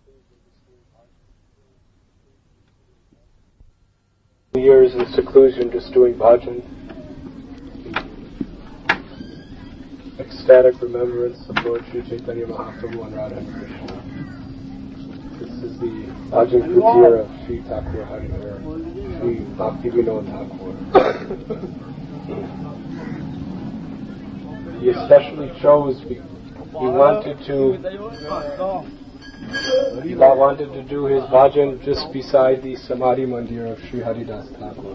Years in seclusion just doing bhajan, ecstatic remembrance of Lord Sri Chaitanya Mahaprabhu and Radha and Krishna. This is the bhajan kutir of Sri Thakur Harihar, Sri Bhakti Vinod Thakur. He especially chose, he wanted to do his bhajan just beside the Samadhi Mandir of Sri Haridas Thakur.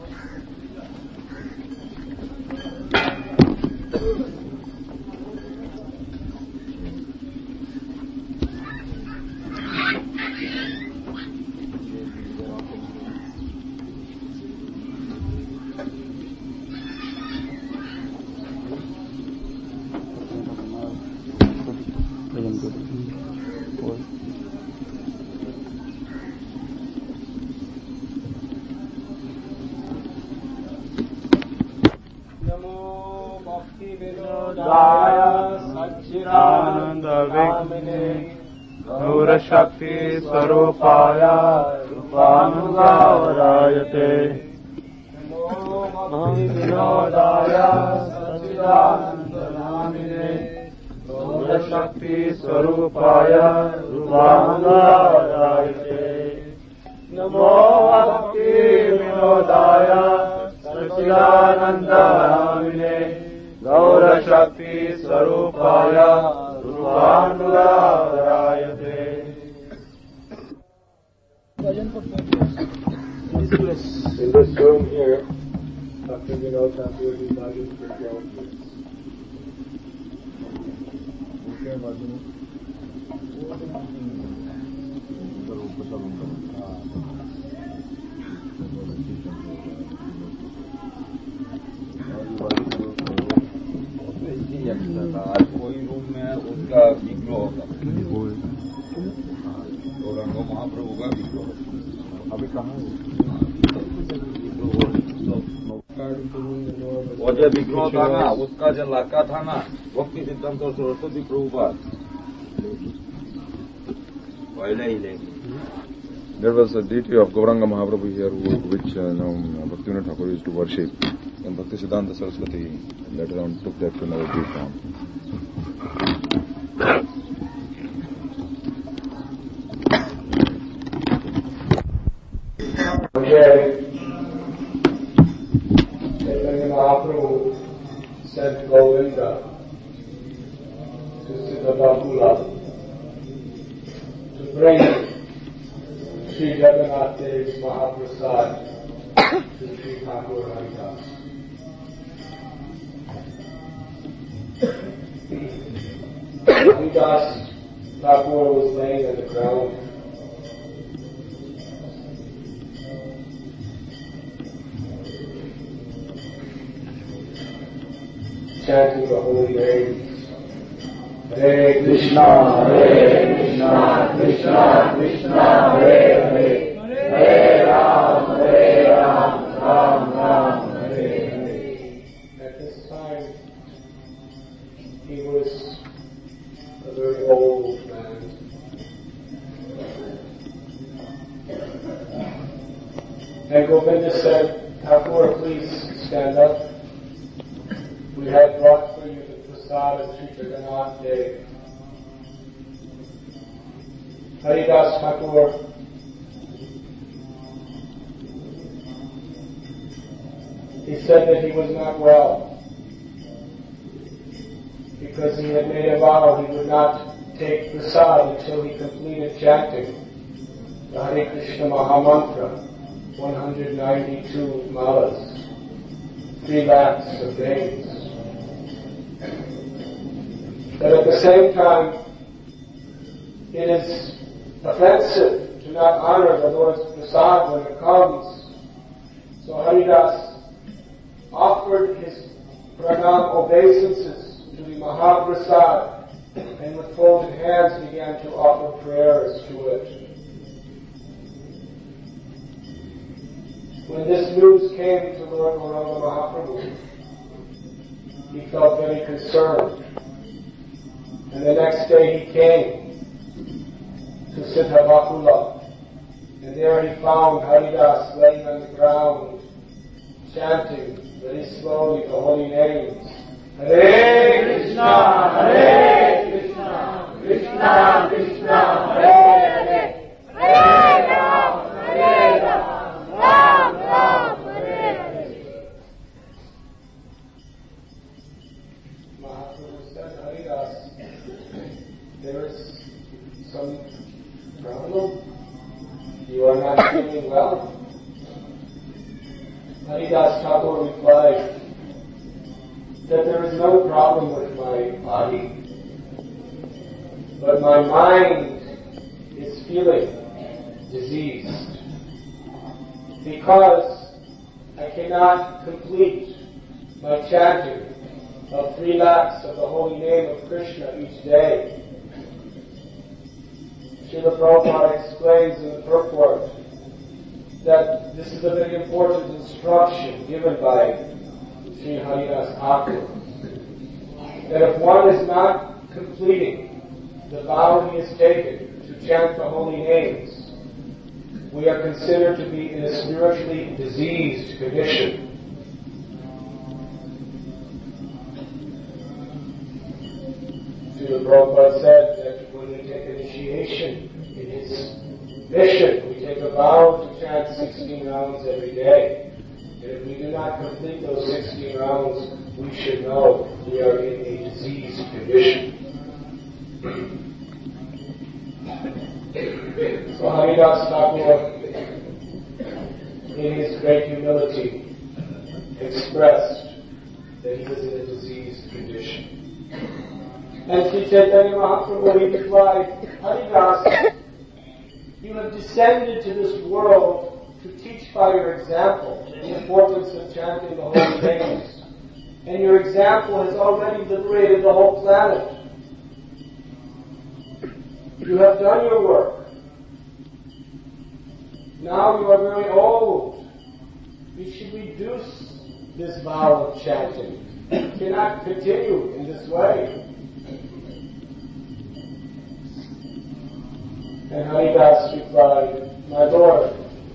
Shakti Swarupaya Rupanugavadayate Namo Vinodaya Satchidanandamine Gura Shakti Swarupaya Rupanugavadayate Namo Bhakti Vinodaya Satchidanandamine Gura Shakti Swarupaya Rupanugavadayate. In this room here, Dr. Vinod Thakur will be bhajan for 12 years. कोई room में उसका विग्रह होगा, गौरांग महाप्रभु का विग्रह। अभी कहाँ वो जो विग्रह था ना, उसका जो लड़का था ना, भक्ति सिद्धांत और सरस्वती प्रभुपाद पहले ही लेंगे। There was a deity of Gauranga Mahaprabhu here, which Bhaktivinoda Thakur used to worship. And Bhakti Siddhanta Saraswati later on took that to Navadvip form. Okay. Chaitanya Mahaprabhu sent Govinda to Siddhabakula to bring Sri Jagannath Dev's Mahaprasad to Sri Thakur Haridas. Haridas Thakur was laying on the ground. Chanting the holy names. Hare Krishna, Krishna Krishna, Hare Hare, Hare Ram, Ram Ram, Hare Hare. At this time, he was a very old man. And Govinda said, Thakur, please stand up. We have brought for you the prasad of Sri Jagannath Dev. Haridas Thakur he said that he was not well because he had made a vow he would not take prasad until he completed chanting the Hare Krishna Mahamantra, 192 malas, 3 lakhs of days. But at the same time, it is offensive to not honor the Lord's prasad when it comes. So Haridas offered his pranam obeisances to the Mahaprasad and with folded hands began to offer prayers to it. When this news came to Lord Gauranga Mahaprabhu, he felt very concerned. And the next day he came to Siddha Bakula. And there he found Haridas laying on the ground, chanting very slowly the holy names. Hare Krishna, Hare Krishna, Krishna Krishna, Hare Hare, Hare Ram, Ram Ram, Hare Hare. Mahaprabhu said, Haridas, there is some problem. You are not feeling well. Haridas Thakur replied that there is no problem with my body, but my mind is feeling diseased because I cannot complete my chanting of 3 lakhs of the holy name of Krishna each day. Srila Prabhupada explains in the purport that this is a very important instruction given by Sri Haridas Thakur, that if one is not completing the vow he has taken to chant the holy names, we are considered to be in a spiritually diseased condition. Srila Prabhupada said that when we take initiation in his mission, we take a vow to chant 16 rounds every day. And if we do not complete those 16 rounds, we should know we are in a diseased condition. So Haridas Thakur, in his great humility, expressed that he was in a diseased condition. And Sri Chaitanya Mahaprabhu replied, Haridas, you have descended to this world to teach by your example the importance of chanting the holy names. And your example has already liberated the whole planet. You have done your work. Now you are very old. You should reduce this vow of chanting. You cannot continue in this way. And Haridas replied, my Lord,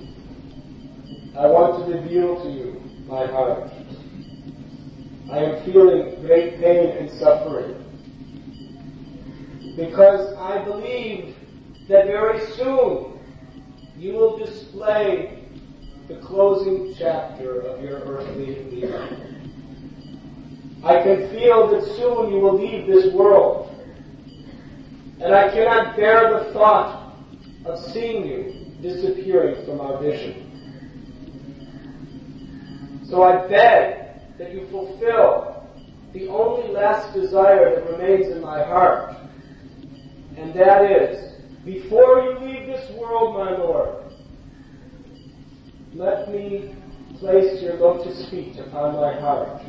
I want to reveal to you my heart. I am feeling great pain and suffering because I believe that very soon you will display the closing chapter of your earthly life. I can feel that soon you will leave this world, and I cannot bear the thought of seeing you disappearing from our vision. So I beg that you fulfill the only last desire that remains in my heart, and that is, before you leave this world, my Lord, let me place your lotus feet upon my heart.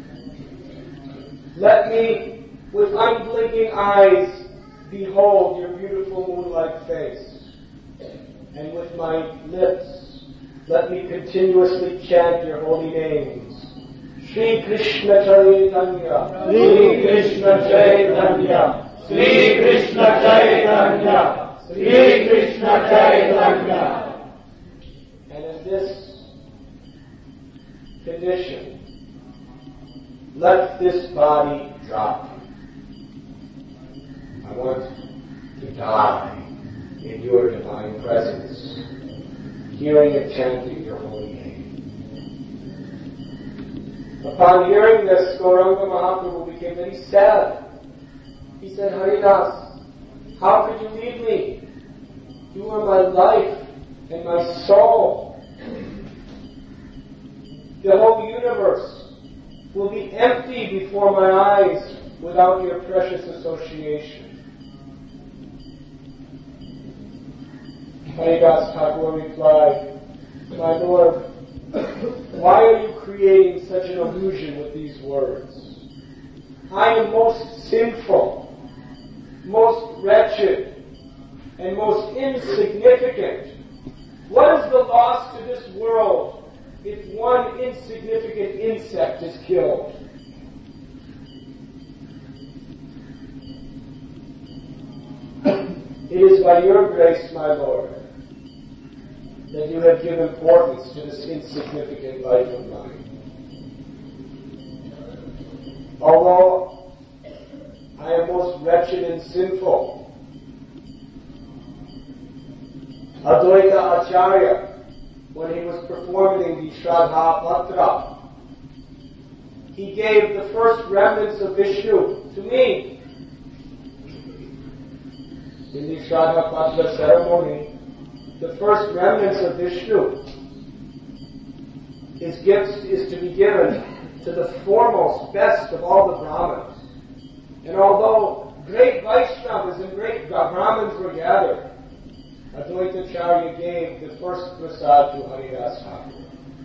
Let me, with unblinking eyes, behold your beautiful moon-like face. And with my lips, let me continuously chant your holy names. Shri Krishna Chaitanya, Shri Krishna Chaitanya, Shri Krishna Chaitanya, Shri Krishna Chaitanya. And in this condition, let this body drop. I want to die in your divine presence, hearing and chanting your holy name. Upon hearing this, Gauranga Mahaprabhu became very sad. He said, Haridas, how could you leave me? You are my life and my soul. The whole universe will be empty before my eyes without your precious association. Haridas Thakur replied, my Lord, why are you creating such an illusion with these words? I am most sinful, most wretched, and most insignificant. What is the loss to this world if one insignificant insect is killed? It is by your grace, my Lord, that you have given importance to this insignificant life of mine. Although I am most wretched and sinful, Advaita Acharya, when he was performing the Shraddha Patra, he gave the first remnants of Vishnu to me. In the Shraddha Patra ceremony, the first remnants of Vishnu, his gifts is to be given to the foremost, best of all the Brahmins. And although great Vaishnavas and great Brahmins were gathered, Advaita Acharya gave the first prasad to Haridas Thakur.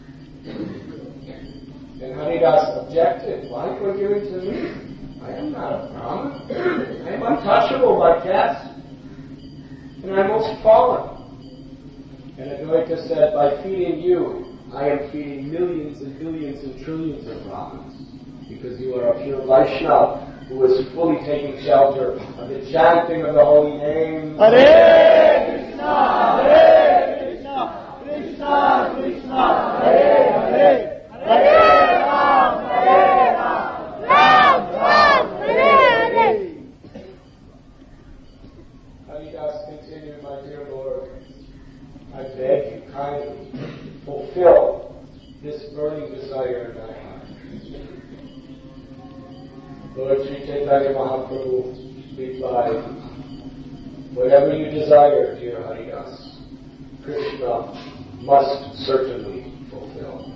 And Haridas objected, why are you giving to me? I am not a Brahmin. I am untouchable by caste. And I am most fallen. And Advaita said, by feeding you, I am feeding millions and billions and trillions of Brahmins. Because you are a pure Vaishnava who is fully taking shelter of the chanting of the holy name. Hare Krishna, Hare Krishna, Krishna Krishna, Hare Hare, Hare Ram, Ram Ram, Hare Hare. Haridas continued, my dear Lord, I beg you kindly fulfill this burning desire in my heart. Lord Sri Chaitanya Mahaprabhu replied, whatever you desire, dear Haridas, Krishna must certainly fulfill.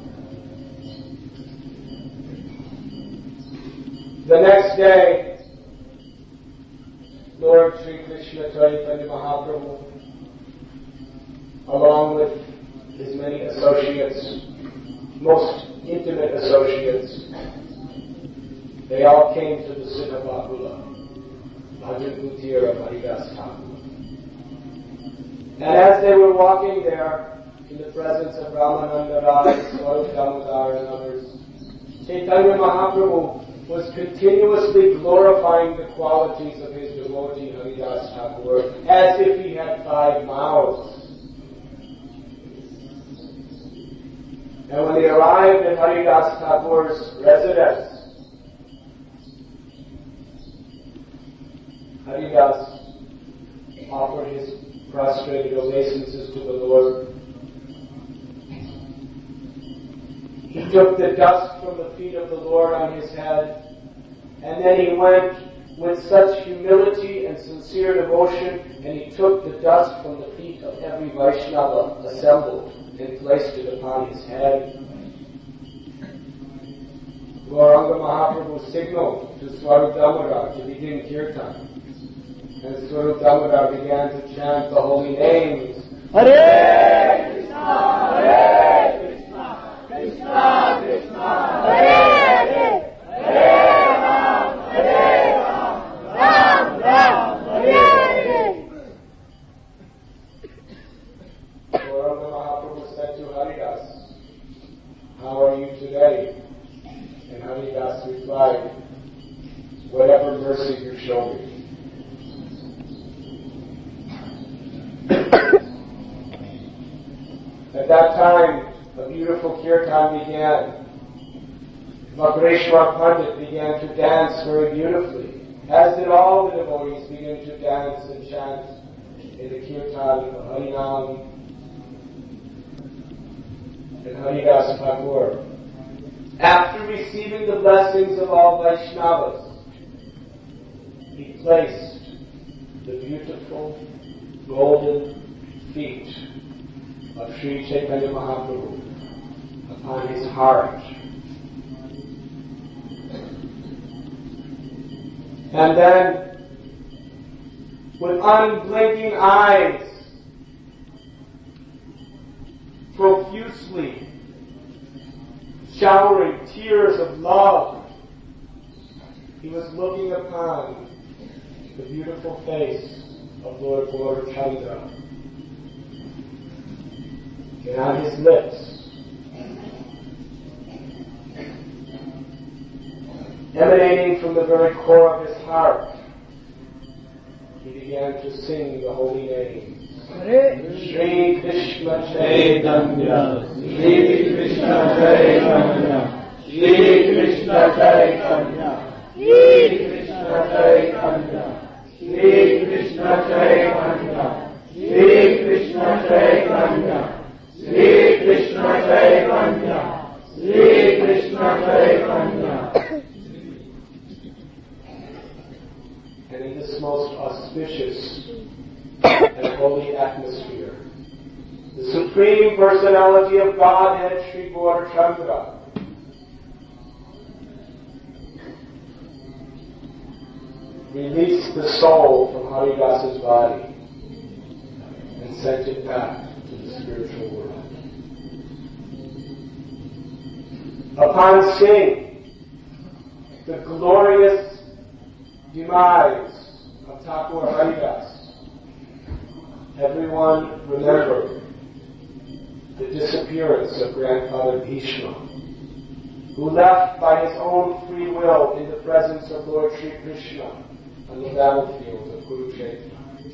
The next day, Lord Sri Krishna Chaitanya Mahaprabhu, along with his many associates, most intimate associates, they all came to the Siddhabahula, Bhajan Kutir of Haridas Thakur. And as they were walking there, in the presence of Ramananda Rai, Swarup Damodar, and others, Chaitanya Mahaprabhu was continuously glorifying the qualities of his devotee Haridas Thakur as if he had 5 mouths. And when they arrived at Haridas Thakur's residence, Haridas offered his prostrated obeisances to the Lord. He took the dust from the feet of the Lord on his head, and then he went with such humility and sincere devotion, and he took the dust from the feet of every Vaishnava assembled and placed it upon his head. Gauranga Mahaprabhu signaled to Swarup Damodar to begin kirtan. And Swarup Damodar began to chant the holy names. Hare Krishna, Hare Krishna, Krishna Krishna, Hare Hare, Hare Ram, Ram Ram, Hare Hare. Gauranga Mahaprabhu said to Haridas, how are you today? And Haridas replied, whatever mercy you show me. At that time, a beautiful kirtan began. Makreshwar Pandit began to dance very beautifully, as did all the devotees begin to dance and chant in the kirtan of Harinam and Haridas Thakur. After receiving the blessings of all Vaishnavas, he placed the beautiful golden feet of Sri Chaitanya Mahaprabhu upon his heart. And then, with unblinking eyes, profusely showering tears of love, he was looking upon the beautiful face of Lord Gaurachandra. And on his lips, emanating from the very core of his heart, he began to sing the holy name. Shri Krishna Chaitanya, Shri Krishna Chaitanya, Shri Krishna Chaitanya, Shri Krishna Chaitanya, Shri Krishna Chaitanya, Shri Krishna Chaitanya, Shri Krishna Chaitanya, Shri Krishna Chaitanya. And in this most auspicious and holy atmosphere, the Supreme Personality of Godhead, Sri Gaurachandra, released the soul from Haridas's body and sent it back to the spiritual world. Upon seeing the glorious demise of Thakur Haridas, everyone remembered the disappearance of Grandfather Bhishma, who left by his own free will in the presence of Lord Sri Krishna on the battlefield of Kurukshetra.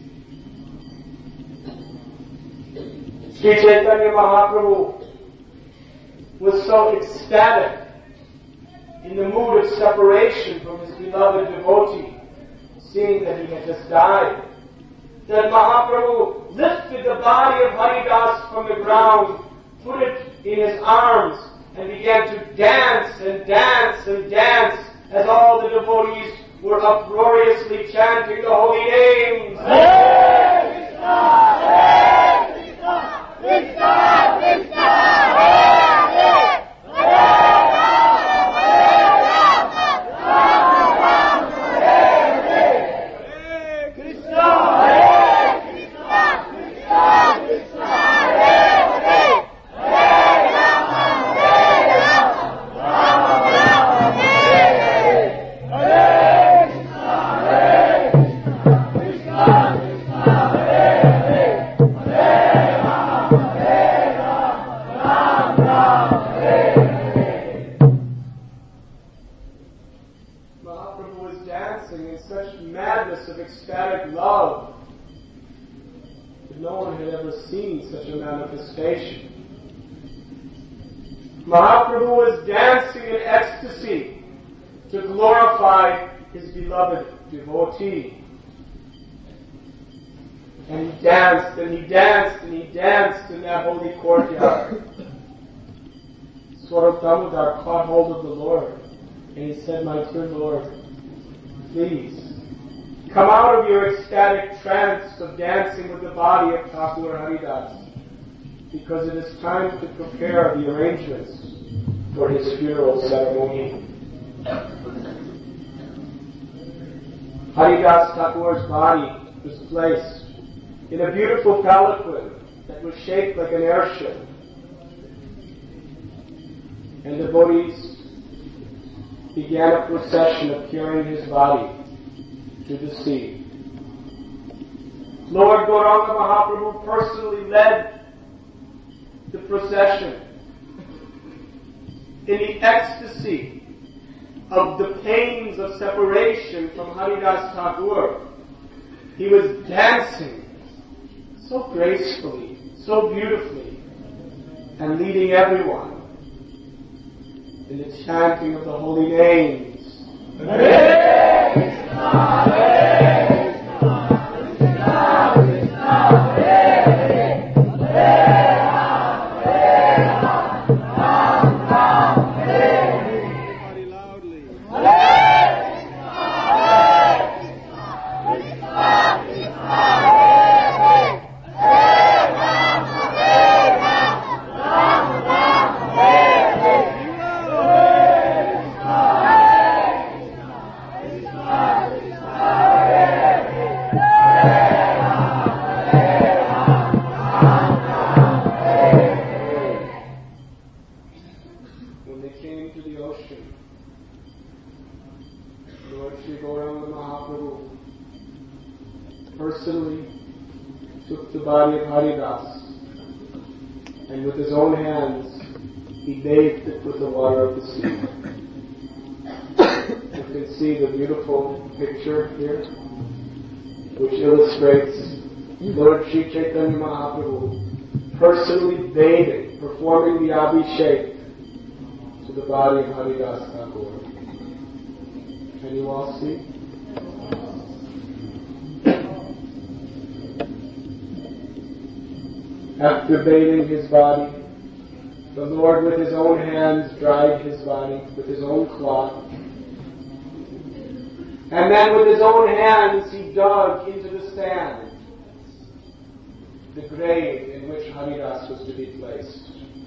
Sri Chaitanya Mahaprabhu was so ecstatic in the mood of separation from his beloved devotee, seeing that he had just died, that Mahaprabhu lifted the body of Haridas from the ground, put it in his arms, and began to dance and dance and dance as all the devotees were uproariously chanting the holy names. Hare Krishna, Hare Krishna, Krishna Krishna, Hare Hare, Hare Rama, Hare Rama, Rama Rama, Hare Hare. Hare Krishna, Hare Krishna, Krishna Krishna, Hare Hare, Hare Rama, Hare Rama, Rama Rama, Hare Hare. Hare Krishna, Hare Krishna, Krishna Krishna, Hare Hare, Hare Rama, Hare Rama, Rama Rama, Hare Hare. Mahaprabhu was dancing in such madness of ecstatic love that no one had ever seen such a manifestation. Mahaprabhu was dancing in ecstasy to glorify his beloved devotee. And he danced and he danced and he danced in that holy courtyard. Swarup Damodar caught hold of the Lord and he said, "My dear Lord, please, come out of your ecstatic trance of dancing with the body of Thakur Haridas, because it is time to prepare the arrangements for his funeral ceremony." Haridas Thakur's body was placed in a beautiful palanquin that was shaped like an airship, and devotees began a procession of carrying his body to the sea. Lord Gauranga Mahaprabhu personally led the procession in the ecstasy of the pains of separation from Haridas Thakur. He was dancing so gracefully, so beautifully, and leading everyone in the chanting of the holy names. Hare Krishna, Hare Krishna, Krishna Krishna, Hare Hare, Hare Rama, Hare Rama, Rama Rama, Hare Hare. Everybody loudly. Hare Krishna, Hare Krishna, Krishna Krishna, Hare Hare, Hare Rama, Hare Rama, Rama Rama, Hare Hare. When they came to the ocean, Lord Sri Gauranga Mahaprabhu personally took the body of Haridas and with his own hands he bathed it with the water of the sea. You can see the beautiful picture here. which illustrates Lord Sri Chaitanya Mahaprabhu personally bathing, performing the Abhishek to the body of Haridas Thakur. Can you all see? After bathing his body, the Lord with his own hands dried his body with his own cloth. And then with his own hands he dug into the sand the grave in which Haridas was to be placed.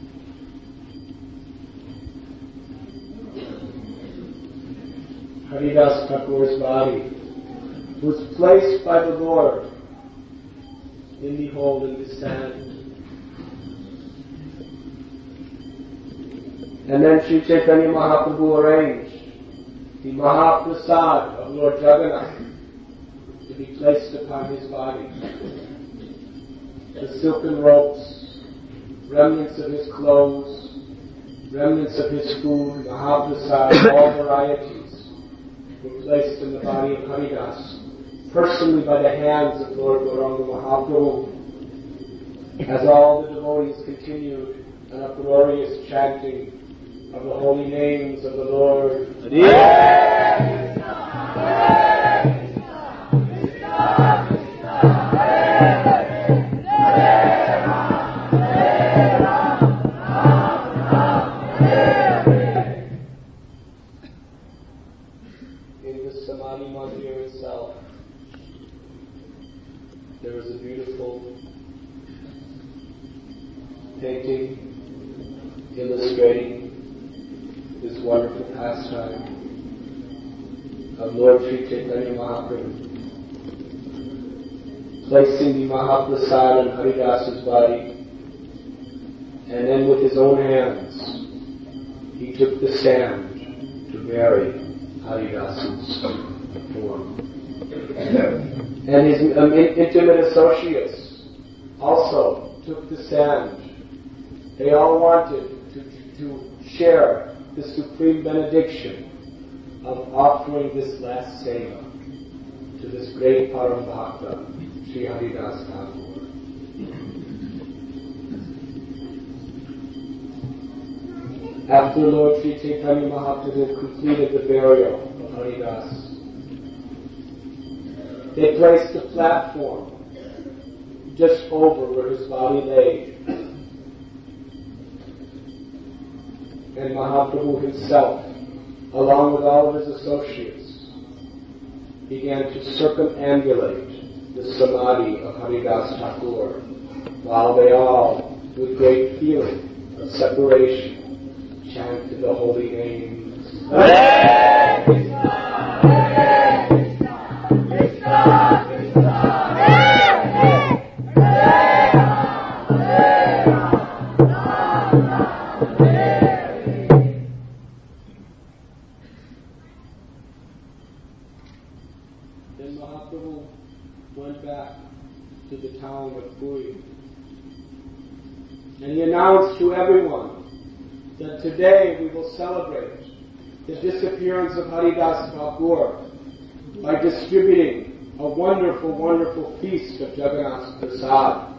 Haridas Thakur's body was placed by the Lord in the hole in the sand. And then Sri Chaitanya Mahaprabhu arranged the Mahaprasad of Lord Jagannath to be placed upon his body. The silken ropes, remnants of his clothes, remnants of his food, Mahaprasad, all varieties, were placed in the body of Haridas, personally by the hands of Lord Gauranga Mahaprabhu, as all the devotees continued an uproarious chanting of the holy names of the Lord. In the Samadhi Mandir itself, there is a beautiful painting illustrating this wonderful pastime of Lord Sri Chaitanya Mahaprabhu, placing the Mahaprasad on Haridas's body, and then with his own hands he took the sand to bury Haridas's form. And his intimate associates also took the sand. They all wanted to share the supreme benediction of offering this last seva to this great Param Bhakta, Sri Haridas Thakur. After Lord Sri Chaitanya Mahaprabhu completed the burial of Haridas, they placed a platform just over where his body lay. And Mahaprabhu himself, along with all of his associates, began to circumambulate the Samadhi of Haridas Thakur, while they all, with great feeling of separation, chanted the holy names. Hare Krishna, Hare Krishna, Krishna Krishna, Hare Hare, Hare Rama, Hare Rama, Rama Rama, Hare. Then Mahaprabhu went back to the town of Puri, and he announced to everyone that today we will celebrate the disappearance of Haridas Thakur by distributing a wonderful, wonderful feast of Jagannath Prasad.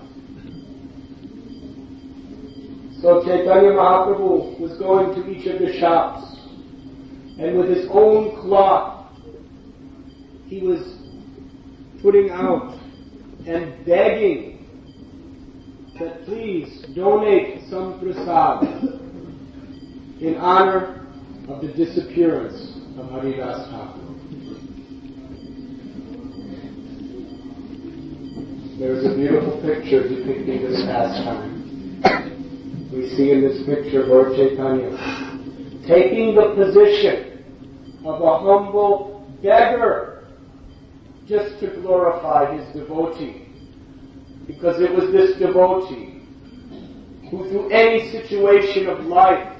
So Chaitanya Mahaprabhu was going to each of the shops, and with his own cloth, he was putting out and begging that please donate some prasad in honor of the disappearance of Haridas Thakur. There is a beautiful picture depicting this pastime. We see in this picture Lord Chaitanya taking the position of a humble beggar just to glorify his devotee, because it was this devotee who through any situation of life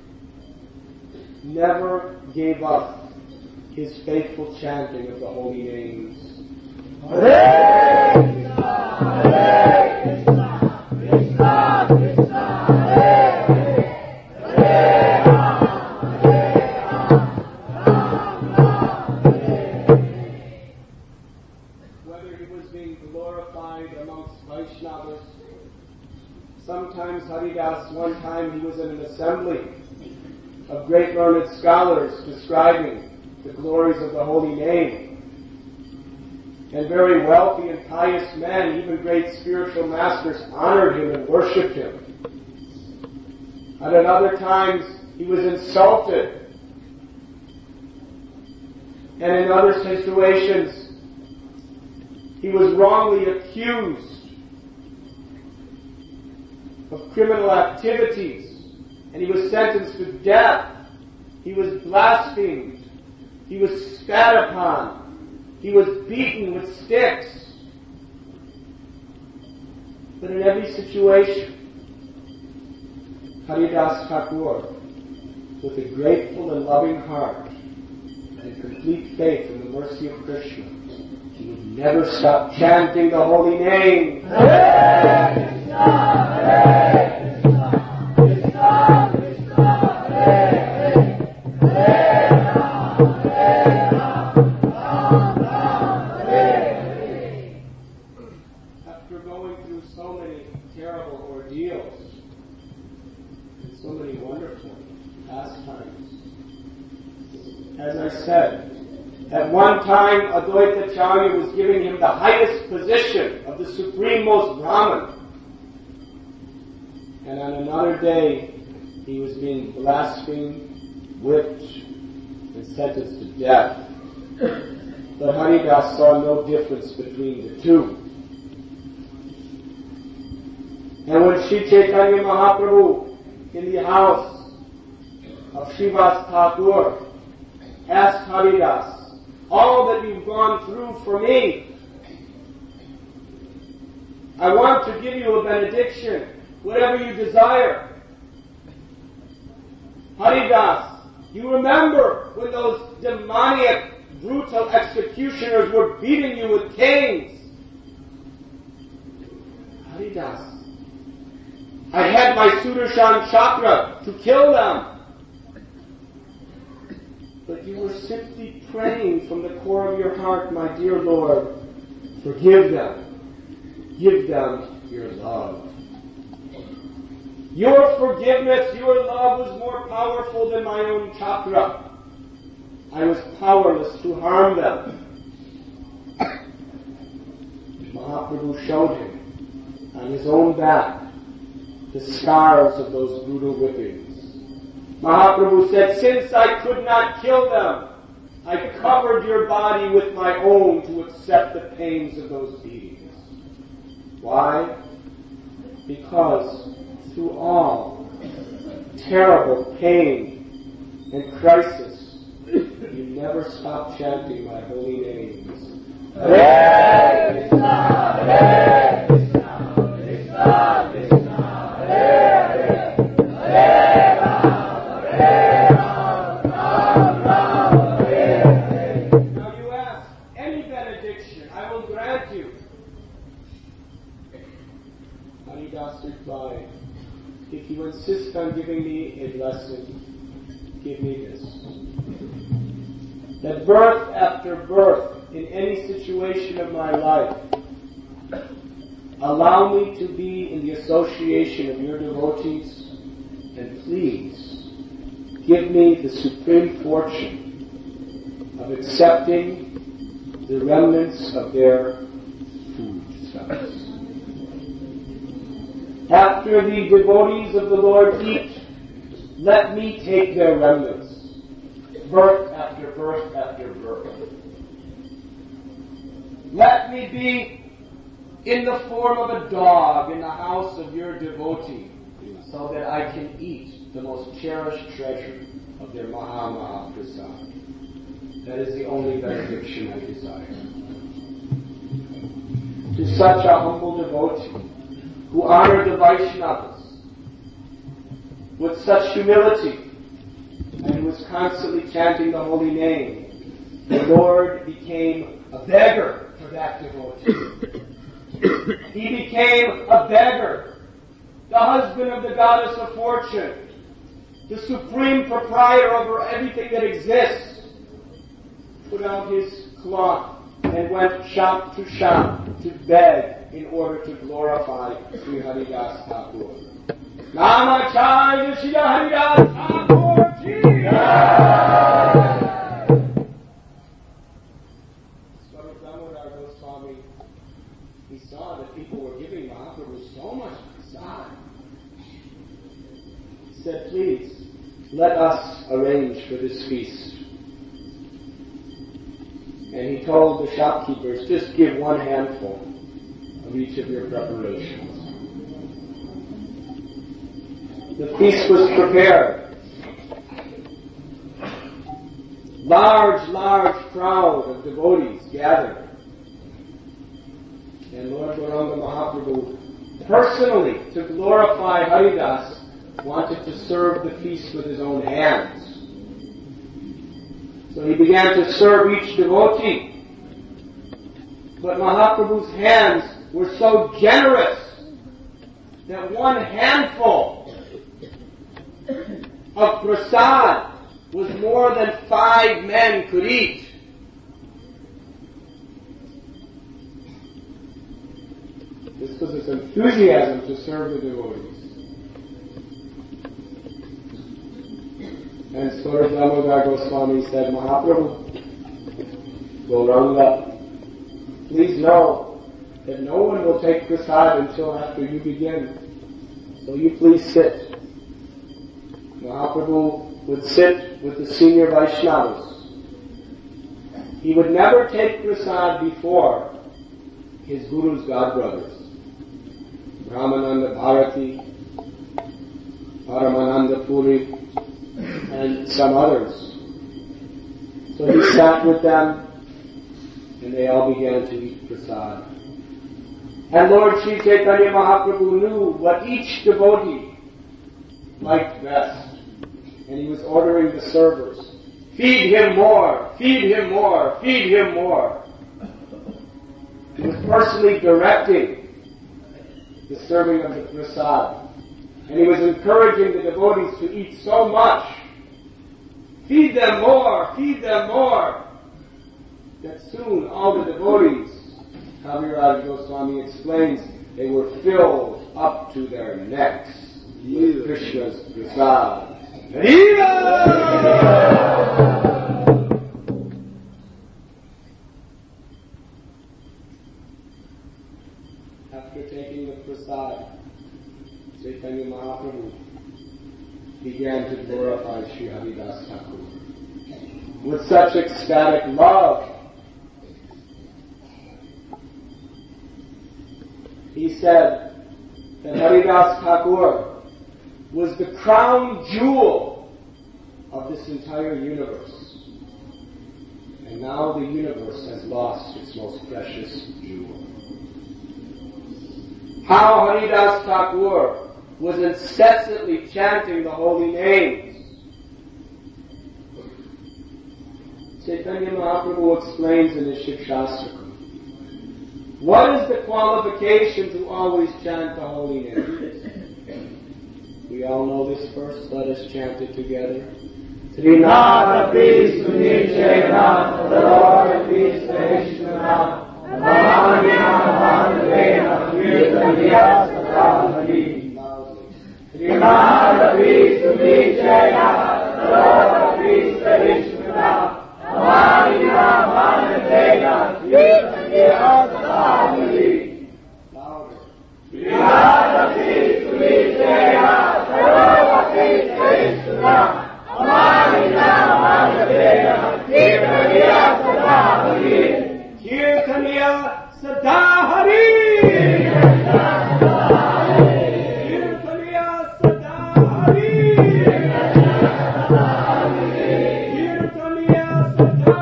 never gave up his faithful chanting of the holy names. Hare Krishna, Hare Krishna, Krishna Krishna, Hare Hare, Hare Rama, Hare Rama, Rama Rama, Hare Hare. Whether he Sometimes Haridas, one time he was in an assembly of great learned scholars describing the glories of the holy name. And very wealthy and pious men, even great spiritual masters, honored him and worshipped him. And at other times, he was insulted. And in other situations, he was wrongly accused of criminal activities, and he was sentenced to death. He was blasphemed. He was spat upon. He was beaten with sticks. But in every situation, Haridas Thakur, with a grateful and loving heart and complete faith in the mercy of Krishna, he would never stop chanting the holy name. Hare Krishna, Hare Krishna, Krishna Krishna, Hare Hare, Hare Rama, Hare Rama, Rama Rama, Hare Hare. After going through so many terrible ordeals, and so many wonderful pastimes, as I said, at one time, Advaita Acharya was giving him the highest position of the Supreme Most Brahman. And on another day, he was being blasphemed, whipped, and sentenced to death. But Haridas saw no difference between the two. And when Sri Chaitanya Mahaprabhu, in the house of Srivas Thakur, asked Haridas, all that you've gone through for me, I want to give you a benediction, whatever you desire. Haridas, you remember when those demoniac, brutal executioners were beating you with canes? Haridas, I had my Sudarshan chakra to kill them. But you were simply praying from the core of your heart, my dear Lord, forgive them. Give them your love. Your forgiveness, your love was more powerful than my own chakra. I was powerless to harm them. Mahaprabhu showed him on his own back the scars of those brutal whippings. Mahaprabhu said, since I could not kill them, I covered your body with my own to accept the pains of those beatings. Why? Because through all terrible pain and crisis, you never stopped chanting my holy names. Hare Krishna, Hare Krishna, Krishna Krishna, Hare Hare, Hare Rama, Hare Rama, Rama Rama, Hare Hare. Now you ask, any benediction I will grant you. Haridas replied, if you insist on giving me a blessing, give me this. That birth after birth, in any situation of my life, allow me to be in the association of your devotees, and please give me the supreme fortune of accepting the remnants of their foodstuffs. After the devotees of the Lord eat, let me take their remnants, birth after birth after birth. Let me be in the form of a dog in the house of your devotee, so that I can eat the most cherished treasure of their Maha Prasad. That is the only benediction I desire. To such a humble devotee, who honored the Vaishnavas with such humility, and who was constantly chanting the holy name, the Lord became a beggar for that devotee. He became a beggar, the husband of the goddess of fortune, the supreme proprietor over everything that exists, put out his cloth and went shop to beg in order to glorify Sri Haridas Thakur. Namacharya Sri Haridas Thakur Ji! Swami Damodar Goswami, he saw that people were giving Mahaprabhu so much prasad. He said, please, let us arrange for this feast. And he told the shopkeepers, just give one handful of each of your preparations. The feast was prepared. Large crowd of devotees gathered. And Lord Gauranga Mahaprabhu, personally, to glorify Haridas, wanted to serve the feast with his own hands. So he began to serve each devotee. But Mahaprabhu's hands were so generous that one handful of prasad was more than 5 men could eat. This was his enthusiasm to serve the devotees. And Swarup Damodar Goswami said, Mahaprabhu, Gauranga, please know that no one will take prasad until after you begin. So you please sit. Mahaprabhu would sit with the senior Vaishnavas. He would never take prasad before his Guru's godbrothers, Brahmananda Bharati, Paramananda Puri, and some others. So he sat with them, and they all began to eat prasad. And Lord Sri Chaitanya Mahaprabhu knew what each devotee liked best. And he was ordering the servers, feed him more, feed him more, feed him more. He was personally directing the serving of the prasad. And he was encouraging the devotees to eat so much. Feed them more, that soon all the devotees, Kaviraj Goswami explains, they were filled up to their necks with Krishna's prasad. After taking the prasad, Chaitanya Mahaprabhu began to glorify Sri Haridas Thakur with such ecstatic love. He said that Haridas Thakur was the crown jewel of this entire universe. And now the universe has lost its most precious jewel. How Haridas Thakur was incessantly chanting the holy names. Chaitanya Mahaprabhu explains in his Shikshastakam, what is the qualification to always chant the holy names? We all know this verse, let us chant it together. Trinada Peace Sunichena, the Lord Peace Vishnu, Namaha Vandena, Kirtaniya Sadhavani. Trinada Peace Sunichena, the Lord Peace Vishnu, Namaha Vandena, Kirtaniya Sadhavani. Louder. Trinada Peace Sunichena, the Lord Peace Vishnu, Kirtaniya Sadahari! Kirtaniya Sadahari! Kirtaniya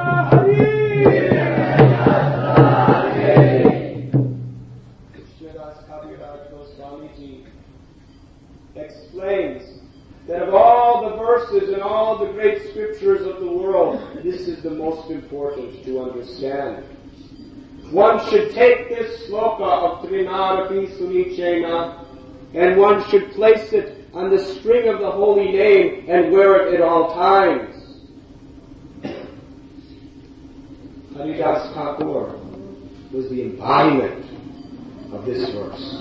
Sadahari! Krishnadas Kaviraj Goswami Ji explains that of all the verses and all the great scriptures of the world, this is the most important to understand. One should take this sloka of Trinadapi Sunichena and one should place it on the string of the holy name and wear it at all times. Haridas Thakur was the embodiment of this verse.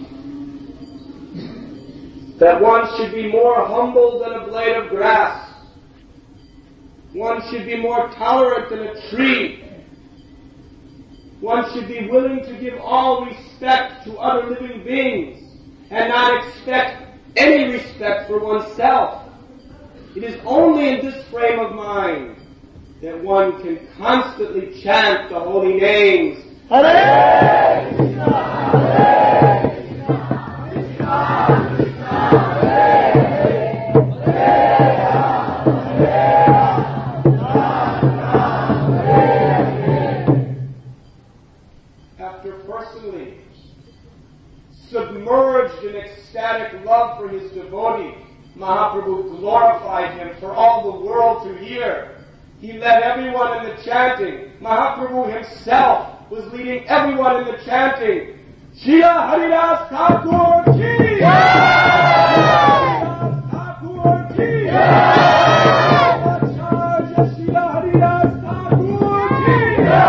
That one should be more humble than a blade of grass. One should be more tolerant than a tree. One should be willing to give all respect to other living beings and not expect any respect for oneself. It is only in this frame of mind that one can constantly chant the holy names. Hare Krishna, Hare Krishna, Krishna Krishna, Hare Hare, Hare Rama, after personally submerged in ecstatic love for his devotee, Mahaprabhu glorified him for all the world to hear. He led everyone in the chanting. Mahaprabhu himself was leading everyone in the chanting. Srila Haridas Thakur ki! Haridas Thakur ki! Acharya Srila Haridas Thakur ki!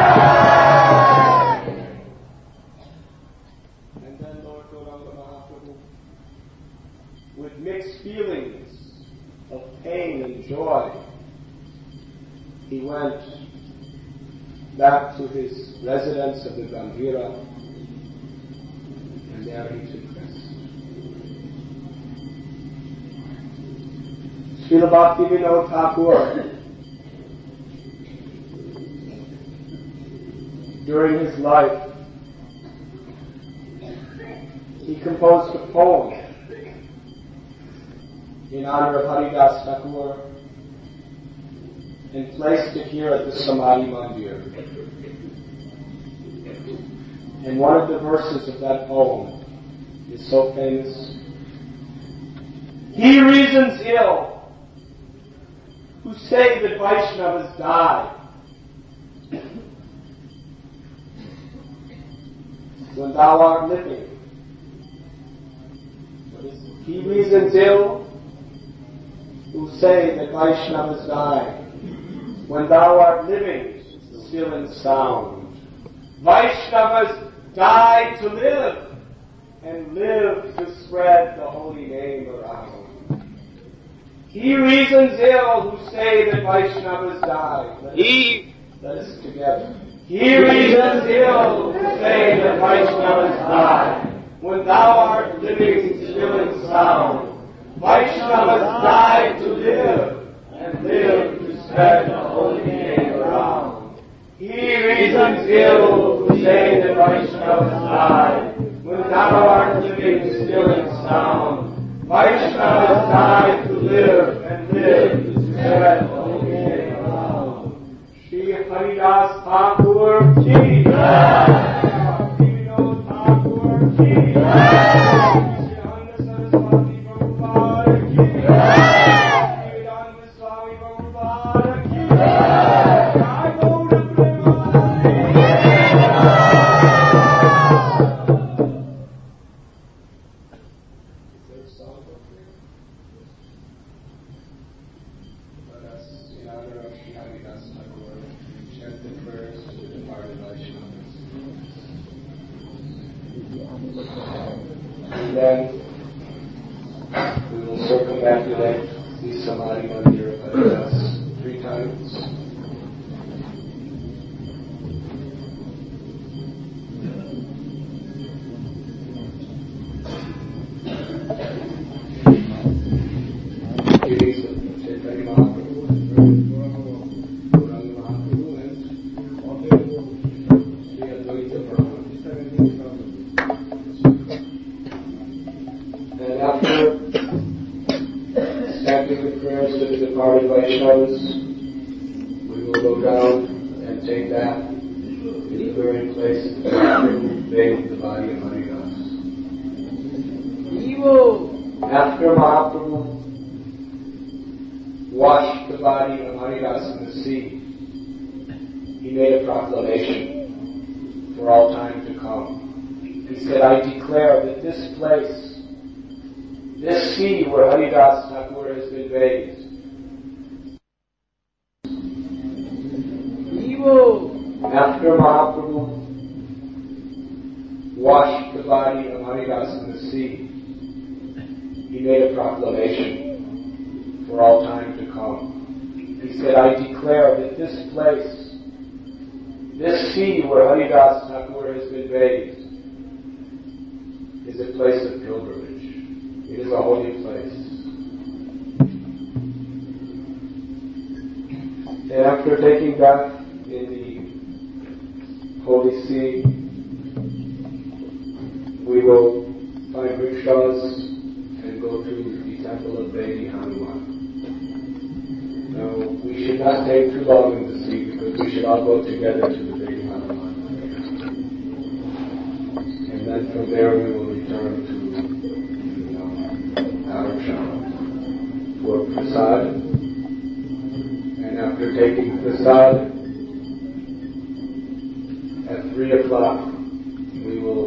And then Lord Gauranga Mahaprabhu, with mixed feelings of pain and joy, he went back to his residence of the Gambhira, and there he took rest. Srila Bhaktivinoda Thakur, during his life, he composed a poem in honor of Haridas Thakur and placed it here at the Samadhi Mandir. And one of the verses of that poem is so famous. He reasons ill who say that Vaishnavas die. When thou art living. He reasons ill who say that Vaishnavas die. When thou art living, still and sound. Vaishnavas die to live, and live to spread the holy name around. He reasons ill who say that Vaishnavas die. Let us together. He reasons ill who say that Vaishnavas die. When thou art living, still and sound. Vaishnavas die to live, and live to spread the holy name around. He reasons ill who say that Vaishnavas die. When thou art living, still and sound. Vaishnavas die to live, and live to spread the holy name around. Shri Haridas Thakur ki! Bhaktivinoda Thakur ki! And then we will circumambulate the Samadhi Mandir of Haridas 3 times. Chaitanya Mahaprabhu, Gauranga Mahaprabhu, and Sri Advaita Brahman. And after chanting the prayers to the departed Vaishnavas, we will go down and take that in the very place that Mahaprabhu bathed the body of Haridas. After Mahaprabhu washed the body of Haridas in the sea, he made a proclamation for all time to come. He said, I declare that this place, this sea where Haridas Thakur has been bathed, after Mahaprabhu washed the made a proclamation for all time to come. He said, I declare that this place, this sea where Haridas Thakur has been bathed, is a place of pilgrimage. It is a holy place. And after taking bath in the holy sea, we will find rickshaws and go to the temple of Devi Hanuman. Now, we should not take too long in the sea because we should all go together to the Devi Hanuman. And then from there we will return to Dharamshala for prasad. And after taking prasad, at 3 o'clock, we will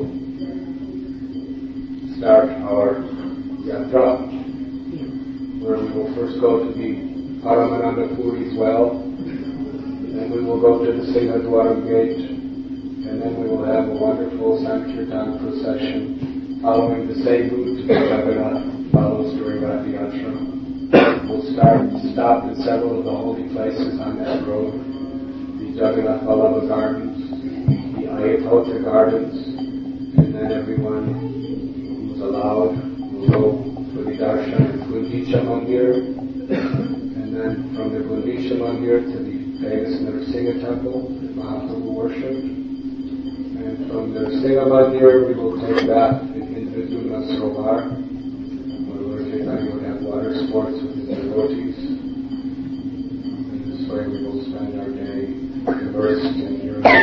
start our yatra, where we will first go to the Paramananda Puri's well, then we will go to the Singhadwaram gate, and then we will have a wonderful Sankirtan procession following the same route that Jagannath follows during Rath Yatra. We'll stop in several of the holy places on that road, the Jagannath Vallabha Gardens, the Ayatollah Gardens, and then everyone who's allowed will go for the darshan in Gundicha Mandir, and then from the Gundicha Mandir to the famous Narsingha Temple that Mahaprabhu worshipped, and from the Narsingha Mandir we will take that in Indraduna Sarovar, where Lord Chaitanya would have water sports with his devotees, and this way we will spend our day immersed in your